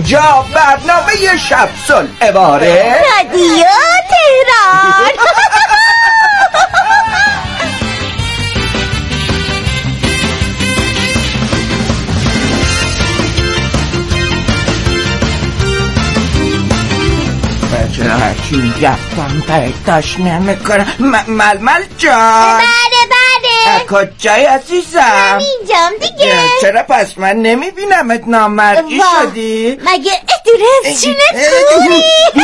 اینجا برنامه شب صلح رادیو تهران. چرا هرچی میگفتم پیداش نمیکنم. ململ جان. بله کجایی عزیزم؟ من اینجام دیگه. چرا پس من نمیبینمت؟ نامرئی شدی؟ مگه ادرس نتونی؟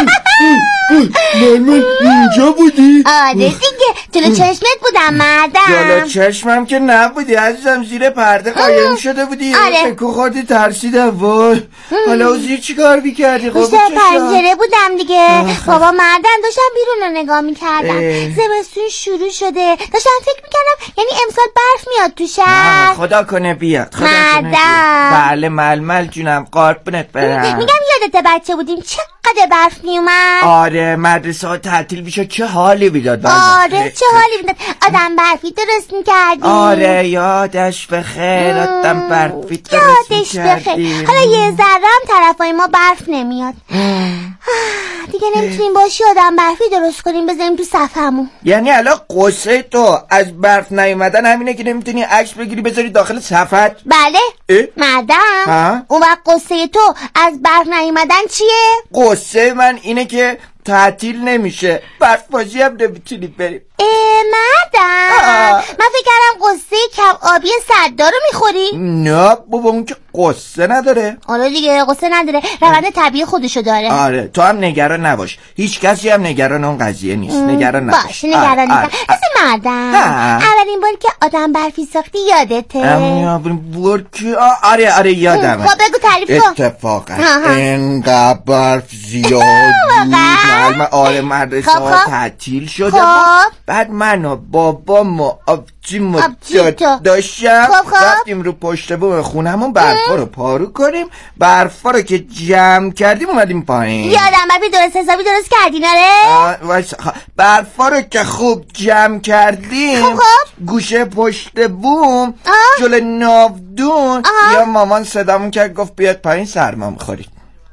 ململ اینجا بودی؟ آره دیگه، جلو چشمت بودم مردم. جلو چشمم که نبودی عزیزم، زیر پرده قایم شده بودی. آره. فکر خوردی ترسیدم. وای حالا زیر چی کار بیکردی؟ پشت پنجره بودم دیگه. بابا مردم داشتم بیرون رو نگاه میکردم. زمستون شروع شده، داشتم فکر میکردم یعنی امسال برف میاد تو شهر. خدا کنه بیاد. مردم. بله ململ جونم، قربونت برم. میگم یادت بچه بودیم چقدر برف میومد؟ آره مدرسه ها تعطیل میشد، چه حالی میداد. آره چه حالی میداد. آدم برفی درست میکردیم. آره یادش بخیر. آدم برفی درست میکردیم. حالا یه ذره هم طرفای ما برف نمیاد. دیگه نمیتونیم باشی آدم برفی درست کنیم بذاریم تو صفحمون. یعنی الان قصه تو از برف نیومدن همینه که نمیتونی عکس بگیری بذاری داخل صفحت؟ بله مردم. اون وقت قصه تو از برف نیومدن چیه؟ قصه من اینه که تعطیل نمیشه، برف بازی هم نمیتونی بریم. مردم من فکر کردم قصه کم آبی صدار رو میخوری. نه بابا اون که قصه نداره. آره دیگه قصه نداره، روند طبیعی خودشو داره. آره تو هم نگران نباش، هیچ کسی هم نگران اون قضیه نیست. نگران نباش. باش نگران نیستم. مردم اولین باری که آدم برفی ساختی یادته؟ اولین بار که آره یادمه. خب بگو تعریف کن. اتفاقا اینقدر برف زیاد بود. آره مدرسه ها تعطیل شده. بعد من و بابام و آبجیم و داشتم رفتیم رو پشت بوم خونمون برفا رو پارو کنیم. برفا رو که جمع کردیم اومدیم پایین. یادم برفی درست حسابی درست کردین آره؟ برفا رو که خوب جمع کردیم گوشه پشت بوم جلو ناودون یا مامان صدامون کرد گفت بیاد پایین سرما میخورید.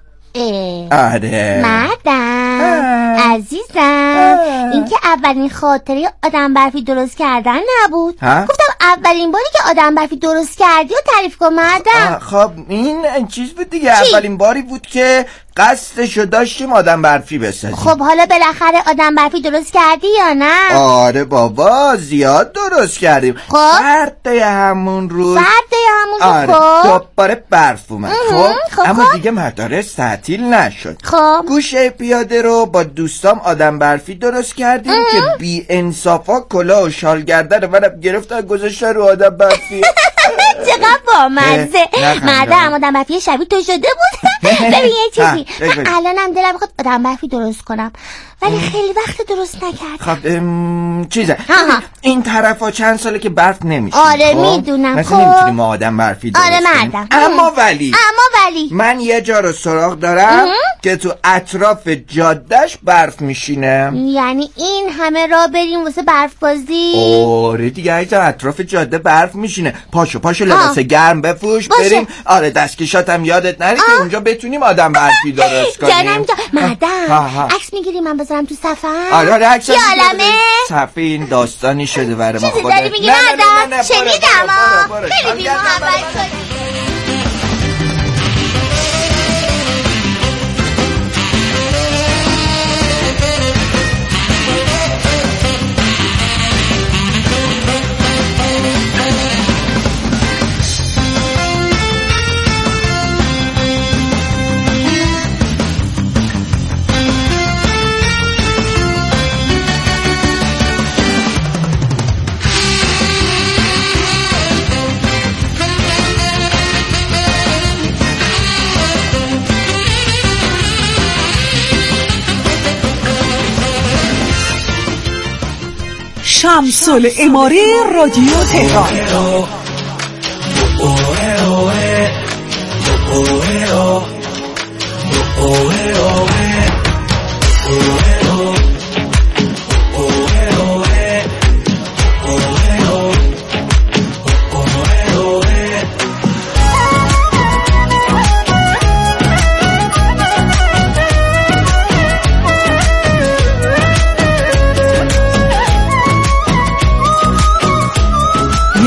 آره مردم عزیزم این که اولین خاطره آدم برفی درست کردن نبود. گفتم اولین باری که آدم برفی درست کردی و تعریف کن مردم. خب این چیز بود دیگه. اولین باری بود که قصدشو داشتیم آدم برفی بسازیم. خب حالا بالاخره آدم برفی درست کردی یا نه؟ آره بابا زیاد درست کردیم. فرده همون روز دوباره برف اومد. اما دیگه مدارس تعطیل نشد. گوشه پیاده رو با دوستام آدم برفی درست کردیم که بی انصافا کلاه و شال گرده رو منم گرفتن گذاشتن رو آدم برفی. چقدر بامزه. مردم آدم برفی شبیه تو شده بود. ببین یه چیزی من الانم دلم میخواد آدم برفی درست کنم ولی خیلی وقت درست نکردم. خب چیزه این طرفا چند ساله که برف نمیشه. آره میدونم. مثلا نمیتونیم ما آدم برفی درست کنیم. مردم اما ولی من یه جا رو سراغ دارم که تو اطراف جادهش برف میشینه. یعنی این همه راه بریم واسه برف بازی؟ آره دیگه عزیزم اطراف جاده برف میشینه. پاشو لباس گرم بپوش بریم. آره دستکشات هم یادت نره که اونجا بتونیم آدم برفی درست کنیم. جانم مردم عکس میگیری من بذارم تو صفحه؟ آره عکس یالمه صفحه این داستانی شده برای ما. چیزی داری میگی مردم؟ شنیدم خیلی بی محبت شدی. شمس العماره رادیو تهران.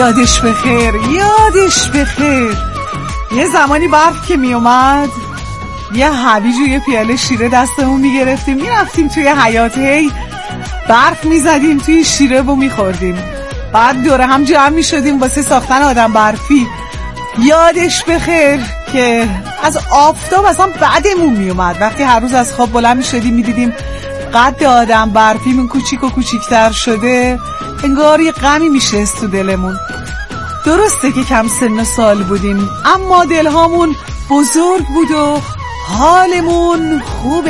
یادش بخیر. یه زمانی برف که می اومد یه هویج و یه پیاله شیره دستمون میگرفتیم میرفتیم توی حیاط، هی برف میزدیم توی شیره و میخوردیم، بعد دوره هم جمع میشدیم واسه ساختن آدم برفی. یادش بخیر که از آفتاب اصلا بعدمون میومد، وقتی هر روز از خواب بلند میشدیم میدیدیم قد آدم برفیمون کوچیک و کوچیکتر شده، انگار یه غمی میشست تو دلمون. درسته که کم سن سال بودیم اما دلهامون بزرگ بود و حالمون خوب.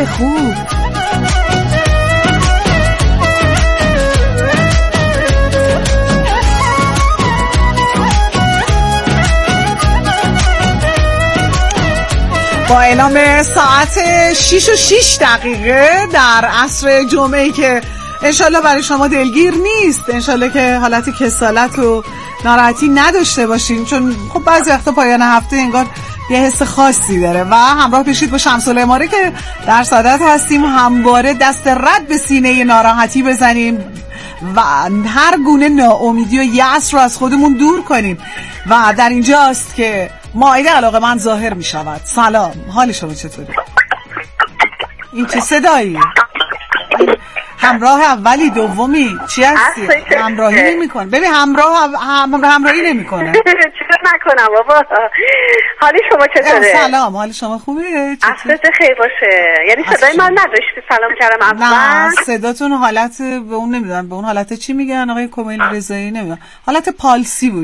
با اعلام ساعت 6:06 در عصر جمعه‌ای که انشالله برای شما دلگیر نیست، انشالله که حالت کسالت و ناراحتی نداشته باشین، چون خب بعضی وقتا پایان هفته انگار یه حس خاصی داره. و همراه بشید با شمس العماره که در سعادت هستیم همواره دست رد به سینه ناراحتی بزنیم و هر گونه ناامیدی و یأس رو از خودمون دور کنیم. و در اینجاست که مائده علاقه‌مند ظاهر می شود. سلام، حال شما چطوره؟ این چه صدایی؟ همراه اولی دومی چی هستی؟ همراهی نمی کن. ببین همراهی نمی کنه. چطور نکنم بابا؟ حال شما چطوره؟ سلام، حال شما خوبه؟ عصرت خیر باشه. یعنی صدای من نداشتی سلام کردم اول؟ نه صداتون حالت به اون نمیدونم، به اون حالت چی میگن آقای کمیل رضایی نمیدونم، حالت پالسی بود.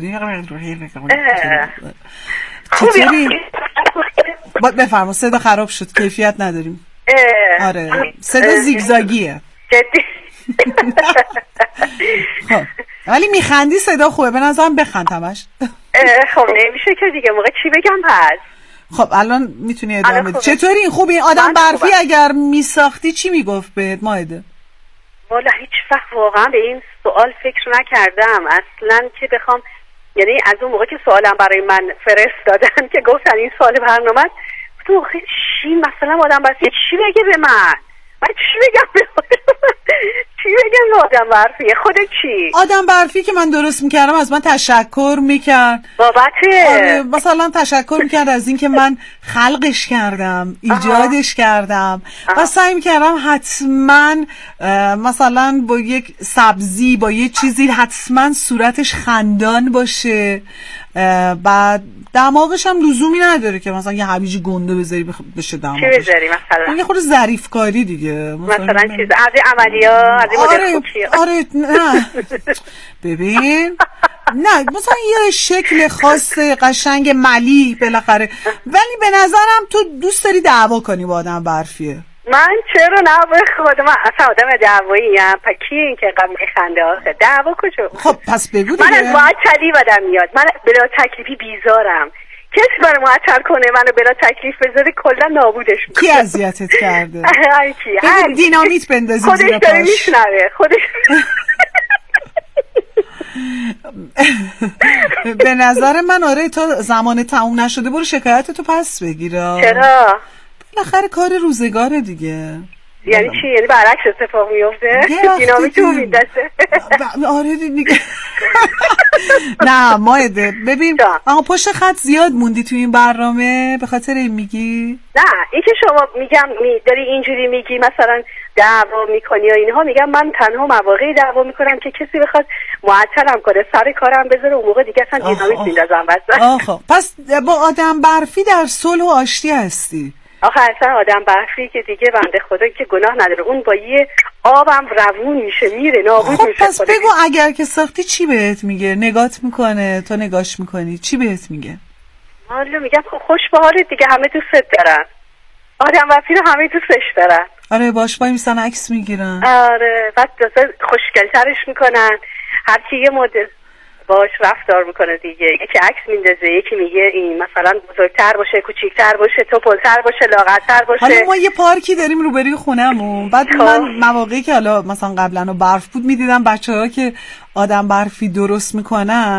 چطوری؟ بفرما، صدا خراب شد، کیفیت نداریم. آره صدا زیگزاگیه جدی. خب ولی میخندی، صدا خوبه، به نظرم بخند همش. خب نمیشه که دیگه، موقع چی بگم پس؟ خب الان میتونی ادامه بدی. چطوری این خوبی؟ آدم برفی اگر میساختی چی میگفت بهت مائده؟ والا هیچ وقت واقعا به این سوال فکر نکردم اصلا که بخوام، یعنی از اون موقع که سوالم برای من فرستادن که گفتن این سوال برنامه تو چی مثلا آدم برفی چی بگه به من چی بگم چی بگم به آدم برفی؟ خودت چی؟ آدم برفی که من درست میکردم از من تشکر میکرد بابته. آره مثلا تشکر میکرد از این که من خلقش کردم، ایجادش کردم و سعی میکردم حتما مثلا با یک سبزی با یک چیزی حتما صورتش خندان باشه، بعد دماغش هم لزومی نداره که مثلا یه هویج گنده بذاری بشه دماغش. چی بذاری مثلا؟ یه خورده ظریف کاری دیگه، مثلا چیز از این عملیا، از این مدل خوکیه. آره نه ببین نه مثلا یه شکل خاص قشنگ ملی بالاخره، ولی به نظرم تو دوست داری دعوا کنی با آدم برفیه. من چرا نه به خود من اصلا آدم دعوایی ام، کی این که قم خنده آخه دعوا کجا؟ خب پس بگو دیگه. من از معطلی بدم میاد، من بلا تکلیفی بیزارم، کسی منو معطل کنه منو بلا تکلیف بذاره کلا نابودش میکنه. کی اذیتت کرده؟ هر کی دینامیت بندازی زیر پاش. خودش داره میشنوه خودش. به نظر من آره تا زمان تموم نشده برو شکایتتو پس بگیره. چرا؟ بالاخره کار روزگاره دیگه. یعنی چی؟ یعنی برعکس اتفاق میفته؟ دینامیت رو میندازه. آره دیگه. نه مائده ببین آقا پشت خط زیاد موندی تو این برنامه به خاطر این میگی؟ نه این که شما میگم داری اینجوری میگی مثلا دعوا میکنی یا اینها، میگم من تنها مواقعی دعوا میکنم که کسی بخواد معطلم کنه سر کارم بذاره، اون موقع دیگه اصلا دینامیت میندازم واسه. آخه پس با آدم برفی در صلح و آشتی هستی. آخه اصلا آدم برفی که دیگه بنده خدا که گناه نداره، اون با یه آبم روون میشه میره نابود میشه. خب پس بگو اگر که ساختی چی بهت میگه؟ نگات میکنه تو نگاش میکنی چی بهت میگه؟ حالا میگم خوش به حالت دیگه، همه دوستت دارن، آدم برفی رو همه دوستش دارن. آره باش وای میسن عکس میگیرن. آره بعد خوشگل‌ترش میکنن، هر کی یه مدل باش رفتار میکنه دیگه، یکی عکس میندازه، یکی میگه این مثلا بزرگتر باشه کوچیک‌تر باشه توپل‌تر باشه لاغرتر باشه. حالا ما یه پارکی داریم روبروی خونمون، بعد من مواقعی که حالا مثلا قبلا برف بود میدیدم بچه‌ها که آدم برفی درست میکنن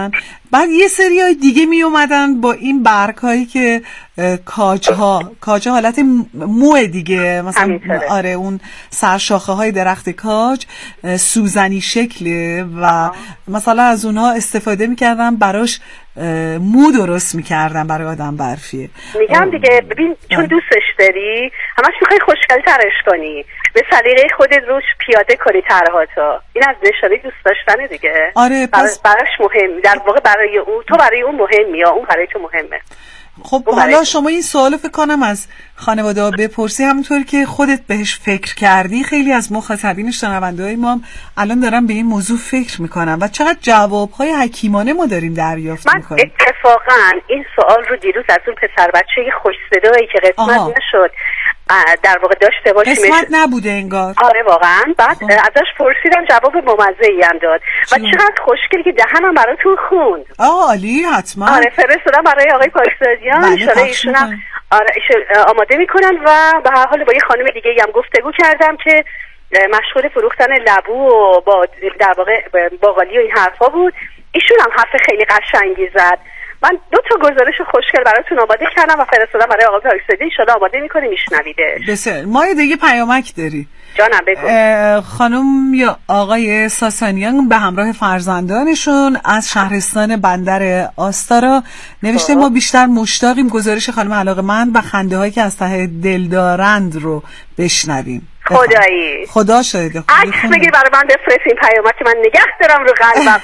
بعد یه سریای دیگه می اومدن با این برگ‌هایی که کاج‌ها حالت موه دیگه، مثلا آره اون سرشاخه‌های درخت کاج سوزنی شکله و مثلا از اونها استفاده می‌کردن براش مو درست می‌کردن برای آدم برفی. میگم دیگه ببین چون دوستش داری همش می‌خوای خوشگل‌ترش کنی، به سلیقه خودت روش پیاده کنی طرحاتو. این از نشانه دوست داشتن دیگه. آره براش مهم، در واقع برای اون تو برای اون مهمی یا اون برای تو مهمه. خب حالا شما این سوالو فکر کنم از خانواده ها بپرسی، همونطور که خودت بهش فکر کردی خیلی از مخاطبین شنونده‌های ما هم الان دارن به این موضوع فکر میکنن و چقدر جوابهای حکیمانه ما داریم دریافت میکنیم. من اتفاقا این سوال رو دیروز از اون پسر بچه خوش صدایی که قسمت نشد در واقع داشته باشیم، قسمت نبوده انگار. آره واقعا. بعد ازش پرسیدم جواب ممزه‌ای هم داد و چقدر خوشگل که دهنم براتون خوند. عالی، حتما. آره فرستادم برای آقای پاکزادیان، ان ایشون هم آماده میکنن و به هر حال با یه خانم دیگه هم گفتگو کردم که مشغول فروختن لبو و با در واقع باقالی و این حرفا بود. ایشون هم حرف خیلی قشنگی زد. من 2 تا گزارش خوشگل براتون آماده کردم و فرستادم برای آقای پاکزادی، ان شاءالله آماده میکنه میشنویدش. بسیار. ما یه دیگه پیامک داری. جانم بگو. خانم یا آقای ساسانیان به همراه فرزندانشون از شهرستان بندر آستارا نوشته ما بیشتر مشتاقیم گزارش خانم علاقه‌مند و خنده هایی که از ته دل دارند رو بشنویم. خدایی خدا شاهده. عکس بگیر برای من بفرست این پیامک که من نگه دارم رو قلبم.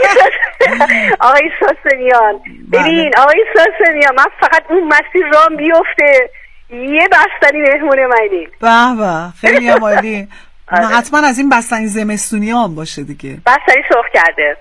آقای ساسانیان ببین آقای ساسانیان، من فقط اون مسیر رام بیفته یه بستنی مهمون منی. به به خیلی عالی. حتما از این بستنی زمستونی هم باشه دیگه. بستنی سرخ کرده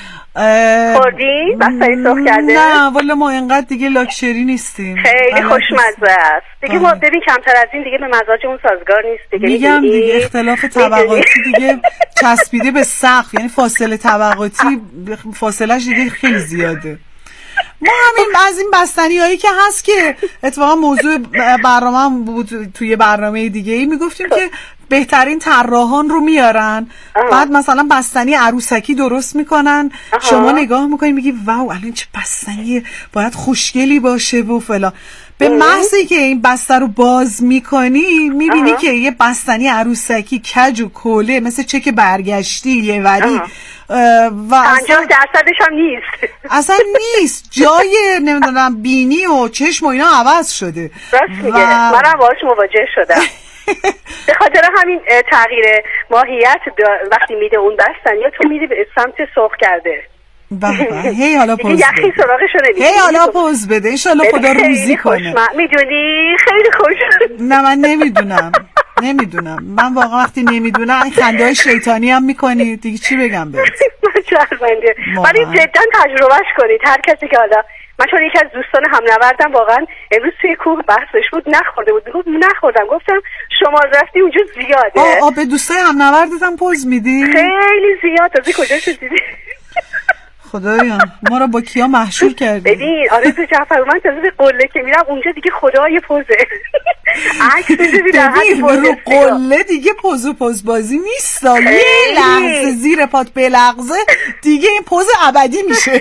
خوردی؟ بستنی سرخ کرده؟ نه والا ما اینقدر دیگه لاکچری نیستیم، خیلی خوشمزه است دیگه. ما ببین کمتر از این دیگه به مزاج اون سازگار نیست دیگه. میگم دیگه اختلاف طبقاتی دیگه چسبیده به سقف، یعنی فاصله طبقاتی فاصلهش دیگه خیلی زیاده. ما همین از این بستنی هایی که هست که اتفاقا موضوع برنامه هم بود، توی برنامه دیگه ای میگفتیم که بهترین طراحان رو میارن، بعد مثلا بستنی عروسکی درست میکنن، شما نگاه میکنی میگی واو الان چه بستنی باید خوشگلی باشه و فلان. به محضی که این بسته رو باز میکنی میبینی که یه بستنی عروسکی کج و کوله مثل چک برگشتی یه وری و 50% هم نیست، اصلا نیست، جای نمیدونم بینی و چشم و اینا عوض شده. راست میگه، منم باهاش مواجه شدم. به خاطر همین تغییر ماهیت وقتی میده اون بستنی تو میری به سمت سرخ کرده. هی حالا پوز بده، هی حالا پوز بده، انشالله خدا روزی کنه. میدونی خیلی خوش. نه من نمیدونم من واقعا وقتی نمیدونم این خنده های شیطانی هم میکنی دیگه، چی بگم بهت. من شرمنده، ولی جدا تجربهش کنید. هر کسی که حالا من چون یکی از دوستان هم نوردم واقعا امروز توی کوه بحثش بود نخورده بود، نخوردم، گفتم شما رفتی اونجا زیاده. به دوستای هم نوردت هم پوز میدی؟ خیلی زیاد. تازه کجاش دیدی؟ خدایا ما رو با کیا محشور کردی. ببین آرزو جعفر من تازه به قله که میرم اونجا دیگه خدای پوزه. عکس ببین رو قله دیگه پوز بازی نیست، یه لحظه زیر پات بلغزه دیگه این پوز ابدی میشه.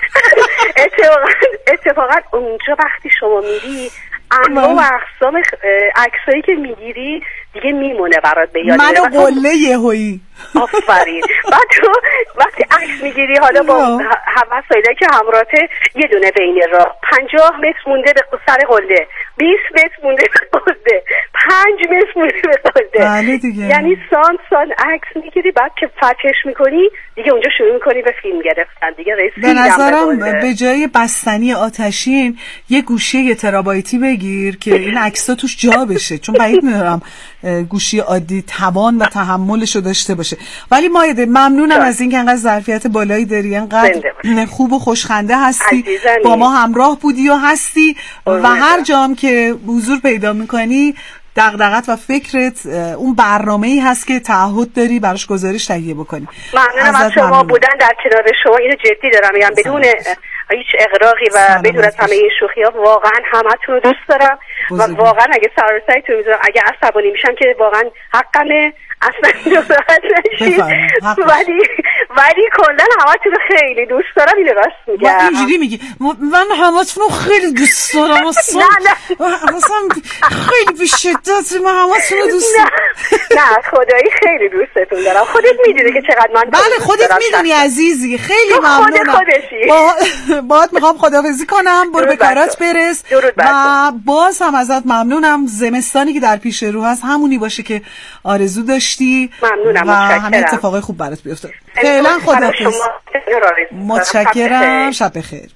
اتفاقا اونجا وقتی شما میری انواع و اقسام عکسایی که میگیری دیگه میمونه برات به یاد. منو قله یهویی آفرین. بعد تو وقتی عکس میگیری حالا با وسایلی که همراهته یه دونه بین راه 50 متر مونده به سر قله، 20 متر مونده به قله، 5 متر مونده به قله، یعنی سان عکس میگیری. بعد که فتحش میکنی دیگه اونجا شروع میکنی به فیلم گرفتن دیگه. به نظرم به جای بستنی آتشین یه گوشی 1 ترابایتی بگیر که این عکس‌ها توش جا بشه، چون بعید می‌دونم گوشی عادی توان و تحملشو داشته باشه. ولی مایده ممنونم از اینکه انقدر ظرفیت بالایی داری، انقدر خوب و خوشخنده هستی، با ما همراه بودی و هستی و هر جام که حضور پیدا میکنی دغدغت و فکرت اون برنامه‌ای هست که تعهد داری براش گزارش تهیه بکنی. ممنونم از شما بودن در کنار شما، اینو جدی دارم میگم بدون هیچ اغراقی و بدون از همه این شوخی‌ها. واقعا همتون رو دوست دارم و واقعا اگه سر و سعیتون میذارم اگه عصبانی میشم که واقعا حقمه، اصلا ناراحت نشید. ولی کلا همتون رو خیلی دوست دارم. اینو راست میگم. اینجوری میگی من همتون رو خیلی دوست دارم. اصلا خیلی به شدت من همتون رو دوست دارم. نه خدایی خیلی دوستتون دارم. خودت میدونی که چقدر من بله خودت میدونی عزیزی. خیلی ممنونم. باهات میخوام خداحافظی کنم. برو به کارات برس و باز هم ازت ممنونم. زمستانی که در پیش رو هست همونی باشه که آرزو داشتی. ممنونم. و همه اتفاقای خوب برات بیفته. فعلا خداحافظ. متشکرم. شب بخیر.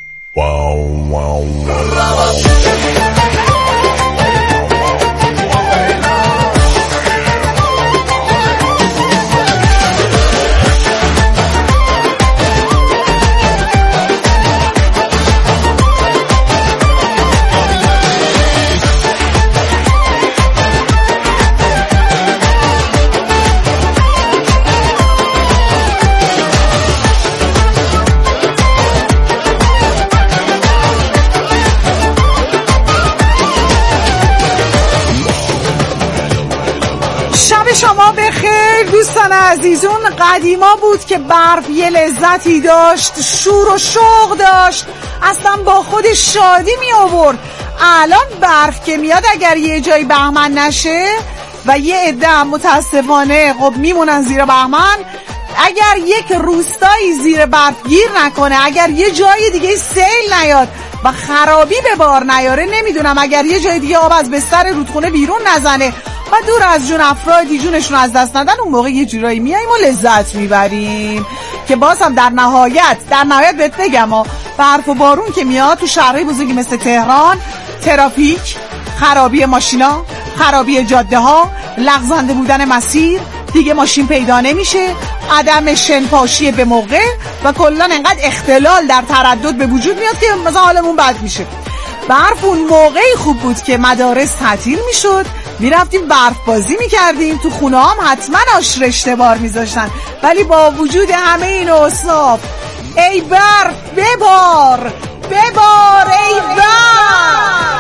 شما بخیر دوستان عزیزون. قدیما بود که برف یه لذتی داشت، شور و شوق داشت، اصلا با خود شادی می آورد. الان برف که میاد اگر یه جایی بهمن نشه و یه عده متاسفانه خب میمونن زیر بهمن، اگر یک روستایی زیر برف گیر نکنه، اگر یه جای دیگه سیل نیاد و خرابی به بار نیاره، نمیدونم اگر یه جای دیگه آب از بستر رودخونه بیرون نزنه و دور از جون افرادی جونشون از دست ندن، اون موقع یه جورایی میاییم و لذت میبریم. که باز هم در نهایت بهت بگم برف و بارون که میاد تو شهرهای بزرگی مثل تهران، ترافیک، خرابی ماشینا، خرابی جاده ها، لغزنده بودن مسیر، دیگه ماشین پیدا نمیشه، عدم شنپاشی به موقع و کلا انقدر اختلال در تردد به وجود میاد که مثلا حالمون بد میشه. برف اون موقعی خوب بود که مدارس تعطیل میشد، میرفتیم برف بازی میکردیم، تو خونه هم حتما آش رشته بار میذاشتن، ولی با وجود همه این اوصاف ای برف ببار ای برف.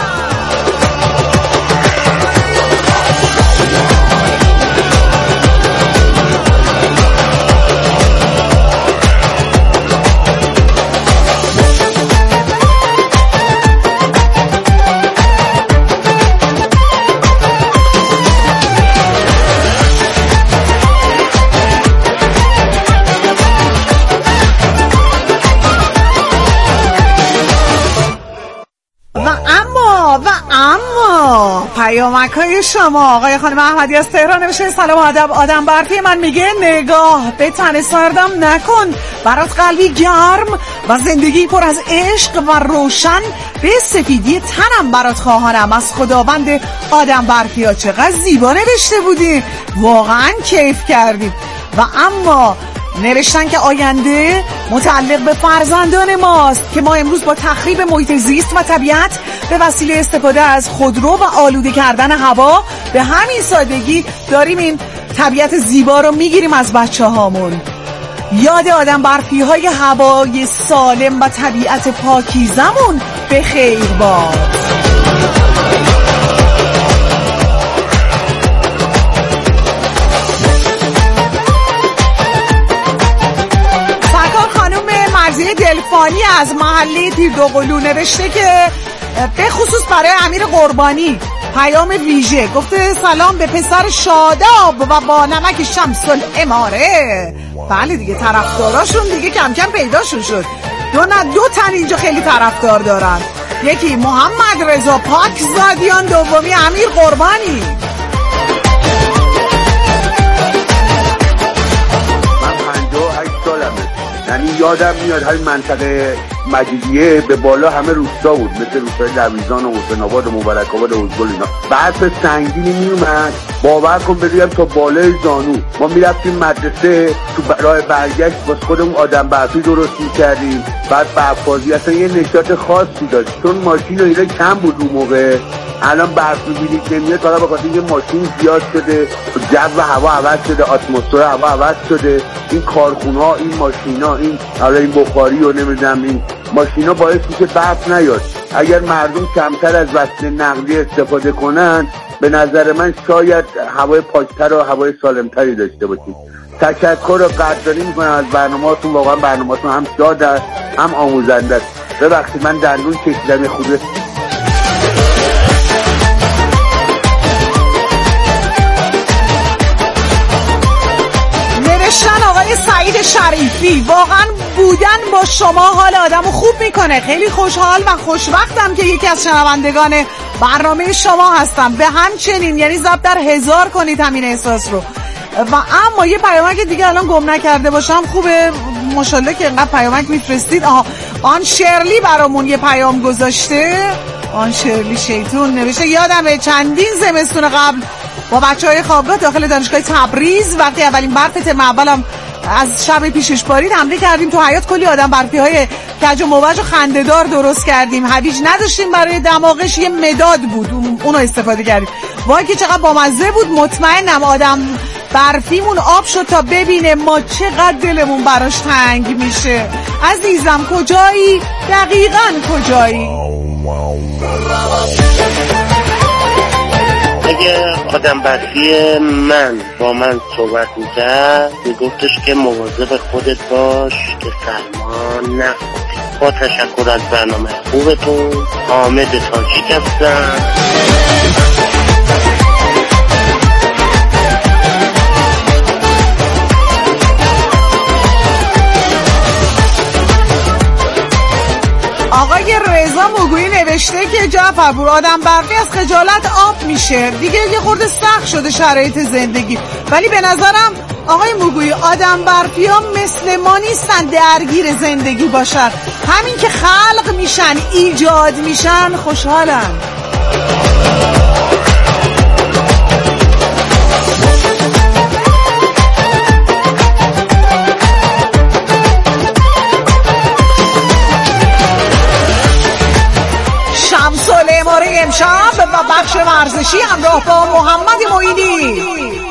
اما پیامک‌های شما آقای خانم احمدی از تهران نوشته سلام ادب آدم برفی من میگه نگاه به تن سردم نکن، برات قلبی گرم و زندگی پر از عشق و روشن به سفیدی تنم برات خواهانم. از خداوند آدم برفی ها چقدر زیبا نوشته بودی، واقعا کیف کردیم. و اما نوشتن که آینده متعلق به فرزندان ماست که ما امروز با تخریب محیط زیست و طبیعت به وسیله استفاده از خودرو و آلوده کردن هوا به همین سادگی داریم این طبیعت زیبا رو میگیریم از بچه هامون. یاد آدم برفی های هوای سالم و طبیعت پاکیزمون به خیر باد. مرضیه دلفانی از محله دیردوقلو نوشته که به خصوص برای امیر قربانی پیام ویژه، گفته سلام به پسر شاداب و با نمک شمس الاماره. بله دیگه طرفداراشون دیگه کم کم پیداشون شد. دو تن اینجا خیلی طرفدار دارن، یکی محمد رضا پاکزادیان، دومی امیر قربانی. یعنی یادم میاد همین منطقه مجیدیه به بالا همه روستا بود، مثل روستای لویزان و حسین آباد و مبارک آباد و ازگل اینا. برف سنگینی میومد، باور کن بگم تا بالای زانو. ما میرفتیم مدرسه، تو راه برگشت واسه خودمون آدم برفی درست میکردیم، بعد برفبازی اصلا یه نشاط خاصی داشت، چون ماشین و اینا کم بود اون موقع. الان برف میبینید نمیاد فقط بخاطر اینکه ماشین زیاد شده، جو هوا عوض شده، اتمسفر هوا عوض شده، این کارخونه‌ها، این ماشینا، این بخاری و نمیدونم این ماشینا باعث میشه برف نیاد. اگر مردم کمتر از وسیله نقلیه استفاده کنن، به نظر من شاید هوای پاکتر و هوای سالمتری داشته باشیم. تشکر و قدردانی میکنم از برنامه‌تون. واقعا برنامه‌تون هم داد است هم آموزنده است. ببخشید من دندون کشیدم یه خورده. نوشتن آقای سعید شریفی: واقعا بودن با شما حال آدمو خوب میکنه. خیلی خوشحال و خوشوقتم که یکی از شنوندگان برنامه شما هستم. به همچنین، یعنی ضرب در 1000 کنید همین احساس رو. و اما یه پیامک دیگه الان گم نکرده باشم خوبه، ماشاءالله که اینقدر پیامک میفرستید. آن شرلی برامون یه پیام گذاشته. آن شرلی شیطون نوشته: یادمه چندین زمستون قبل با بچهای خوابگاه داخل دانشگاه تبریز وقتی اولین برف ترم اولم از شب پیشش بارید حمله کردیم تو حیاط، کلی آدم برفی‌های کج و موج و خنده‌دار درست کردیم. هویج نداشتیم برای دماغش، یه مداد بود اونو استفاده کردیم. وای که چقدر بامزه بود. مطمئنم آدم برفیمون آب شد تا ببینه ما چقدر دلمون براش تنگ میشه. عزیزم کجایی؟ دقیقاً کجایی؟ اگه آدم برفی من با من صحبت میکرد میگفتش که مواظب خودت باش که سرما نخوری. با تشکر از برنامه خوبتون، حامد تاجیک هستم. آقای رضا موگویی نوشته که جعفرپور آدم برفی از خجالت آب میشه دیگه، یه خورده سخت شده شرایط زندگی. ولی به نظرم آقای موگویی آدم برفی ها مثل ما نیستن درگیر زندگی باشن، همین که خلق میشن ایجاد میشن خوشحالن. امشب و بخش ورزشی همراه با محمد معینی.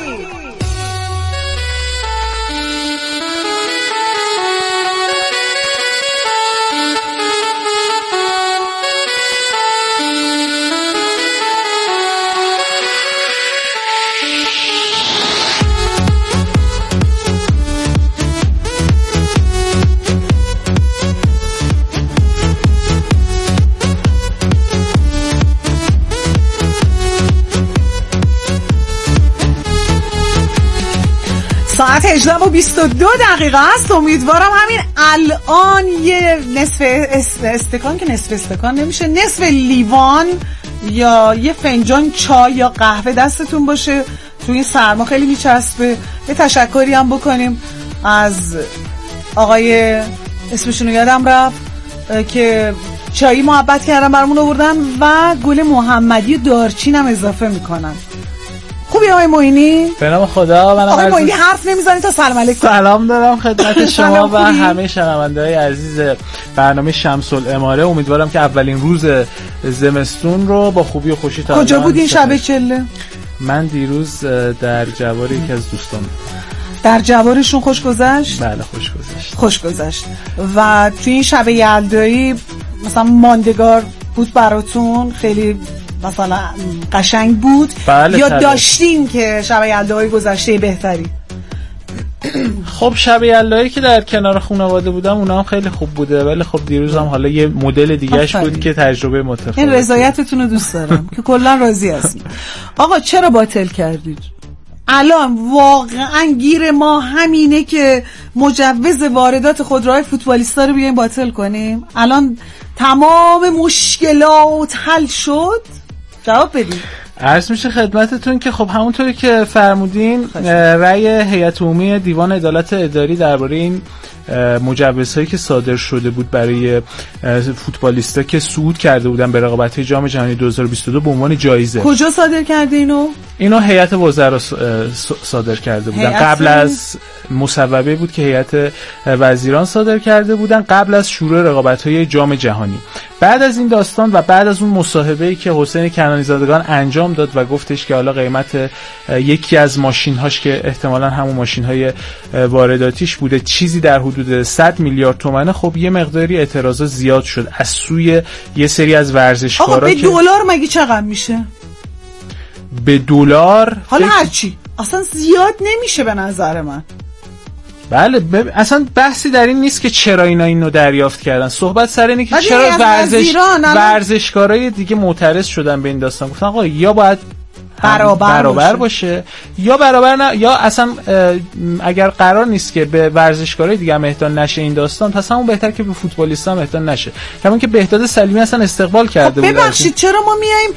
ساعت 18:22 است. امیدوارم همین الان یه نصف استکان، که نصف استکان نمیشه، نصف لیوان یا یه فنجان چای یا قهوه دستتون باشه. تو این سرما خیلی میچسبه. یه تشکری هم بکنیم از آقای اسمشون یادم رفت که چایی محبت کردن برامون آوردن و گل محمدی و دارچین هم اضافه میکنن. خوبی آقای معینی؟ به نام خدا. آقای معینی حرف نمیزنی تا سلام علیکم. سلام دارم خدمت شما و همه شنونده‌های عزیز برنامه شمس الاماره. امیدوارم که اولین روز زمستون رو با خوبی و خوشی تا کجا بودین شب چله؟ من دیروز در جوار یکی از دوستان. در جوارشون خوش گذشت؟ بله خوش گذشت. خوش گذشت. و توی این شب یلدایی مثلا ماندگار بود براتون؟ خیلی مثلا قشنگ بود؟ بله یا داشتین که شب یلدایی گذشته بهتری؟ خب شب یلدایی که در کنار خانواده بودم اونا هم خیلی خوب بوده، ولی خب دیروز هم حالا یه مدل دیگه‌اش بود که تجربه متفاوته. این رضایتتون رو دوست دارم که کلا راضی هستید. آقا چرا باطل کردید؟ الان واقعا گیر ما همینه که مجوز واردات خودروهای فوتبالیستا رو بیایم باطل کنیم؟ الان تمام مشکلات حل شد؟ جواب بدید. عرض میشه خدمتتون که خب همونطوری که فرمودین رأی هیئت عمومی دیوان عدالت اداری درباره این مجوزهایی که صادر شده بود برای فوتبالیستا که صعود کرده بودن به رقابت‌های جام جهانی 2022 به عنوان جایزه. کجا صادر کرده اینو هیئت وزرا صادر کرده بودن. قبل از مصوبه بود که هیئت وزیران صادر کرده بودن قبل از شروع رقابت‌های جام جهانی. بعد از این داستان و بعد از اون مصاحبه‌ای که حسین کنانی زادگان انجام داد و گفتش که حالا قیمت یکی از ماشین‌هاش که احتمالاً همون ماشین‌های وارداتیش بوده چیزی در حدود 100 میلیارد تومانه، خب یه مقداری اعتراضات زیاد شد از سوی یه سری از ورزشکارا. آقا به دلار مگه چقدر میشه؟ به دلار حالا هرچی اصلا زیاد نمیشه به نظر من. بله اصلا بحثی در این نیست که چرا اینا اینو دریافت کردن، صحبت سر اینه که چرا ورزشکارای دیگه معترض شدن به این داستان، گفتن آقا یا باید برابر باشه یا برابر نه، یا اصلا اگر قرار نیست که به ورزشکارای دیگه هم اهدا نشه این داستان، پس همون بهتر که به فوتبالیستا هم اهدا نشه. همون که بهداد سلیمی اصلا استقبال کرده بود. ببخشید چرا ما میایم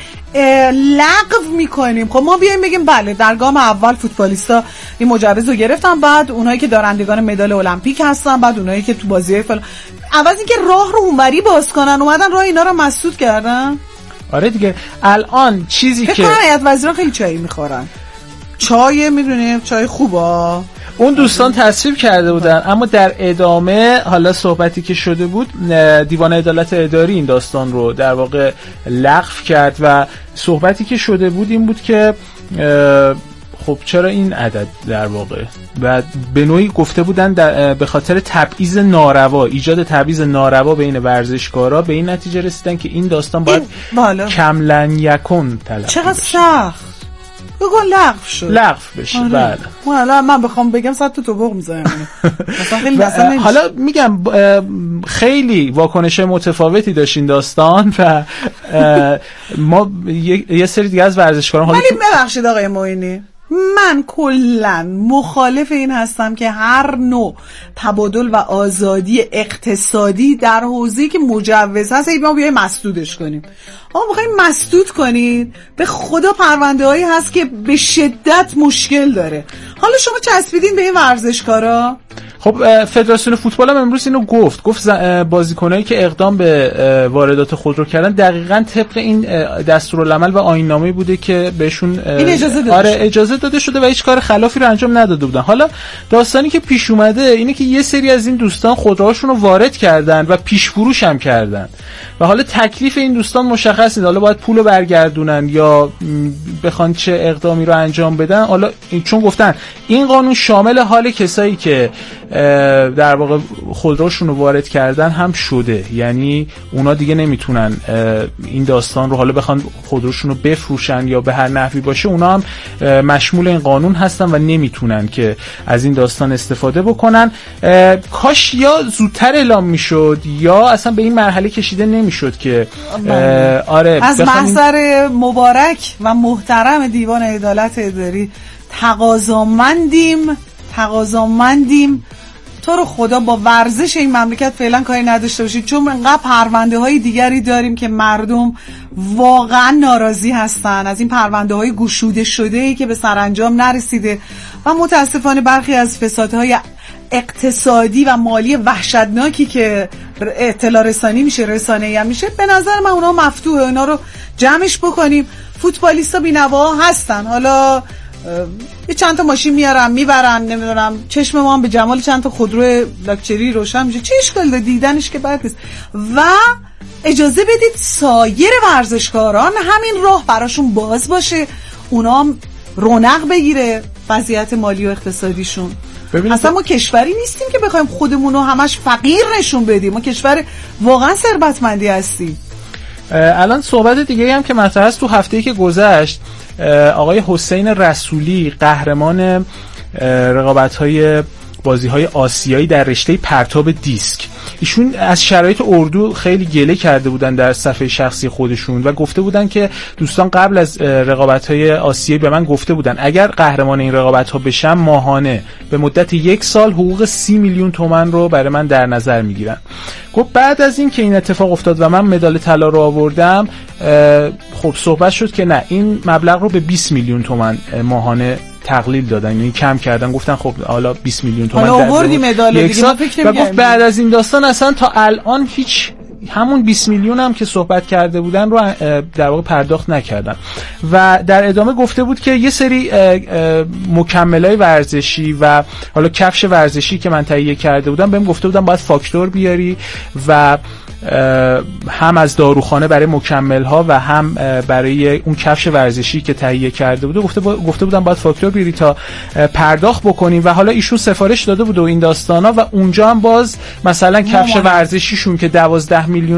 لغو میکنیم؟ خب ما بیایم بگیم بله در گام اول فوتبالیستا این مجوز رو گرفتن، بعد اونایی که دارندگان مدال المپیک هستن، بعد اونایی که تو بازی فلان، عوض اینکه راه رو اونوری باز کنن اومدن راه اینا رو مسدود کردن. آره دیگه الان چیزی که هیئت وزیران خیلی چای میخورن، چای میدونیم چای خوبا، اون دوستان تصویب کرده بودن، اما در ادامه حالا صحبتی که شده بود دیوان عدالت اداری این داستان رو در واقع لغو کرد و صحبتی که شده بود این بود که خب چرا این عدد در واقع، و به نوعی گفته بودن به خاطر تبعیض ناروا، ایجاد تبعیض ناروا بین ورزشکارا به این نتیجه رسیدن که این داستان باید کملن یکن طلب. چقدر سخت بگو لغو بشه. بله حالا من بخوام بگم صد تو بغ میذارم. حالا میگم خیلی واکنش متفاوتی داشت این داستان و ما یه سری دیگه از ورزشکاران، ولی ببخشید آقای معینی، من کلا مخالف این هستم که هر نوع تبادل و آزادی اقتصادی در حوزه‌ای که مجوز هست ما بیایم مسدودش کنیم. آقا میخوایم مسدود کنید، به خدا پرونده هایی هست که به شدت مشکل داره. حالا شما چسبیدین به این ورزشکارا. خب فدراسیون فوتبال هم امروز اینو گفت بازیکنایی که اقدام به واردات خودرو کردن دقیقاً طبق این دستورالعمل و آیین‌نامه‌ای بوده که بهشون اجازه داده شده و هیچ کار خلافی رو انجام نداده بودن. حالا داستانی که پیش اومده اینه که یه سری از این دوستان خودروهاشون رو وارد کردن و پیش فروش هم کردن و حالا تکلیف این دوستان مشخص نیست، حالا باید پولو برگردونن یا بخوان چه اقدامی رو انجام بدن. حالا چون گفتن این قانون شامل حال کسایی که در واقع خودروشون رو وارد کردن هم شده، یعنی اونا دیگه نمیتونن این داستان رو حالا بخوان خودروشون رو بفروشن یا به هر نحوی باشه، اونا هم مشمول این قانون هستن و نمیتونن که از این داستان استفاده بکنن. کاش یا زودتر اعلام میشد یا اصلا به این مرحله کشیده نمیشد که از محضر مبارک و محترم دیوان عدالت اداری تقاضامندیم تو رو خدا با ورزش این مملکت فعلا کاری نداشته باشید، چون انقدر پرونده های دیگری داریم که مردم واقعا ناراضی هستن از این پرونده های گشوده شده ای که به سرانجام نرسیده و متاسفانه برخی از فسادهای اقتصادی و مالی وحشتناکی که اطلاع رسانی میشه، رسانه‌ای هم میشه، به نظر من اونا مفتوحه، اونا رو جمعش بکنیم. فوتبالیستا بی‌نوا هستن، حالا یه چند تا ماشین میارن میبرن، نمیدونم چشم ما هم به جمال چند تا خودرو لاکچری روشن میشه، چه اشکال داره دیدنش که بد نیست. و اجازه بدید سایر ورزشکاران همین راه براشون باز باشه، اونا هم رونق بگیره وضعیت مالی و اقتصادیشون. اصلا ما کشوری نیستیم که بخوایم خودمون رو همش فقیر نشون بدیم، ما کشور واقعا ثروتمندی هستیم. الان صحبت دیگه هم که مطرح است، تو هفته‌ای که گذشت آقای حسین رسولی قهرمان رقابت‌های بازی‌های آسیایی در رشته پرتاب دیسک، ایشون از شرایط اردو خیلی گله کرده بودن در صفحه شخصی خودشون و گفته بودن که دوستان قبل از رقابت‌های آسیایی به من گفته بودن اگر قهرمان این رقابت‌ها بشم ماهانه به مدت 1 سال حقوق 30 میلیون تومان رو برای من در نظر میگیرن. گفت بعد از این که این اتفاق افتاد و من مدال طلا رو آوردم، خب صحبت شد که نه، این مبلغ رو به 20 میلیون تومان ماهانه تقلیل دادن، یعنی کم کردن، گفتن خب حالا 20 میلیون تومان آوردی مدال دیگه. و گفت بعد از این داستان اصلا تا الان هیچ همون 20 میلیون هم که صحبت کرده بودن رو در واقع پرداخت نکردن. و در ادامه گفته بود که یه سری مکملای ورزشی و حالا کفش ورزشی که من تهیه کرده بودم بهم گفته بودن باید فاکتور بیاری و هم از داروخانه برای مکمل ها و هم برای اون کفش ورزشی که تهیه کرده بود گفته بودن باید فاکتور بیاری تا پرداخت بکنیم. و حالا ایشون سفارش داده بود و این داستانا و اونجا هم باز مثلا کفش ورزشیشون که 12 میلیون